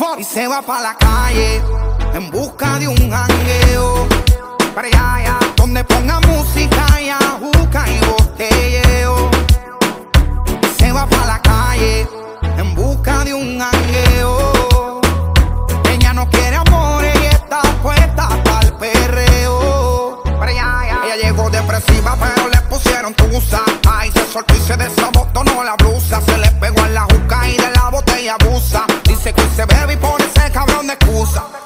Y se va pa' la calle en busca de un jangueo. Para allá, donde ponga música y ajuca y botelleo. Y se va pa' la calle en busca de un jangueo. Ella no quiere amores y está puesta pa'l perreo. Para allá, ella llegó depresiva pero le pusieron tusa. Ay, se soltó y se desabotonó la blusa. Se le pegó en la juca y de la botella abusa. Dice que se bebe y pone ese cabrón de excusa.